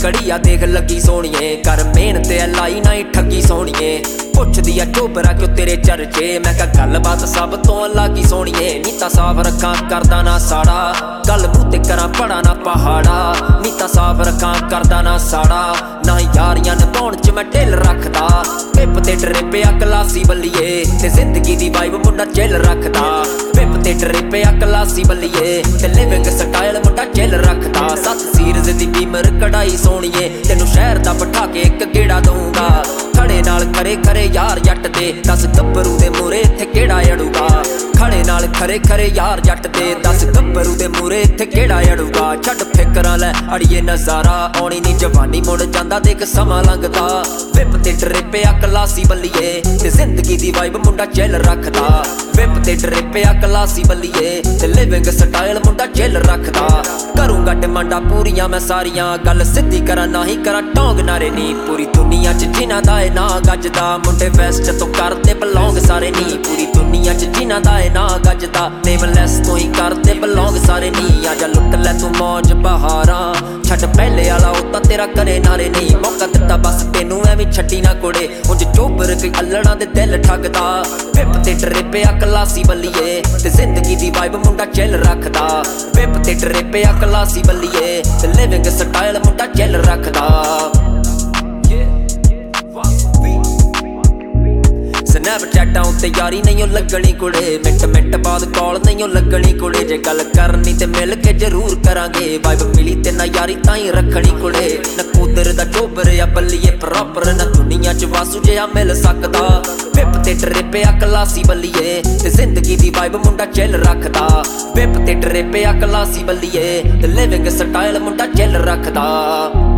कड़िया देख लगी सोनिए कर मेहनत लाई ना ही ठगी सोनिए पुछदी आ चोपरा क्यों तेरे चर्चे मैं कहा गलबात सब तो अलग ही सोनिए नीता साफ रखा करदा ना साड़ा गल मूंह ते करा पड़ा ना पहाड़ा नीता साफ रखा करदा ना साड़ा ना यारियां निभाउण च मैं ढिल रखदा पिप ते ट्रिपिया क्लासी बल्लिए ते जिंदगी दी वाइब मुंडा चिल रखदा पिप ते ट्रिपिया क्लासी बल्लिए ते लिविंग स्टाइल मुंडा चिल रखदा सत सीरीज दी बीमर कढ़ाई सोनिए तेनू शहर दा बिठा के एक गेड़ा दूंगा खड़े नाल खरे खरे यार जट दे दस गब्बरू दे मूरे इत्थे केड़ा अड़ूगा खड़े नाल खरे खरे यार जट दे दस गब्बरू दे मूरे इत्थे केड़ा अड़ूगा छड्ड फिकरां लै अड़िए नज़ारा आउणी नी जवानी मुड़ जांदा देख समां लंघदा विप ते ट्रिपिया क्लासी बल्लिए ते जिंदगी दी वाइब मुंडा चिल रखदा विप ते ट्रिपिया क्लासी बल्लिए ते लिविंग स्टाइल मुंडा चिल रखदा करूंगा डिमांडा पूरियां मैं सारियां गल सिद्धी करा ना ही करा टोंग नारे नी पूरी दुनिया च जिन्हां दा ए ना गजदा मुंडे वेस्ट तो करते बिलोंग सारे नी पूरी दुनिया च जिन्हां दा ए ना गजदा नेमलेस तो ही करते बिलोंग सारे नी आजा लुट लै तू मौज बहारां छड्ड पहले आला ओ तेरा करे नारे नी मौका दित्ता बस तेनू एवें छड्डी ना कुड़े उंज चोबर कई अल्लड़ां दे दिल ठगदा विप ते ट्रिपिया क्लासी बल्लिए ते जिंदगी दी वाइब मुंडा चिल रखदा विप ते ट्रिपिया क्लासी बल्लिए ते लिविंग स्टाइल मुंडा चिल रखदा स्नैपचैटां उत्ते यारी नहीं लगनी कुड़े मिंट मिंट बाद कॉल नहीं लगनी कुड़े जे गल करनी ते मिल के जरूर करांगे वाइब मिली ते ना यारी ताई रखनी कुड़े न कुदर दा चोबर या बल्लिए प्रॉपर न दुनिया च वासू जिहा मिल सकदा विप ते ट्रिपिया क्लासी बल्लिए ते जिंदगी दी वाइब मुंडा चिल रखदा विप ते ट्रिपिया क्लासी बल्लिए ते लिविंग स्टाइल मुंडा चिल रखदा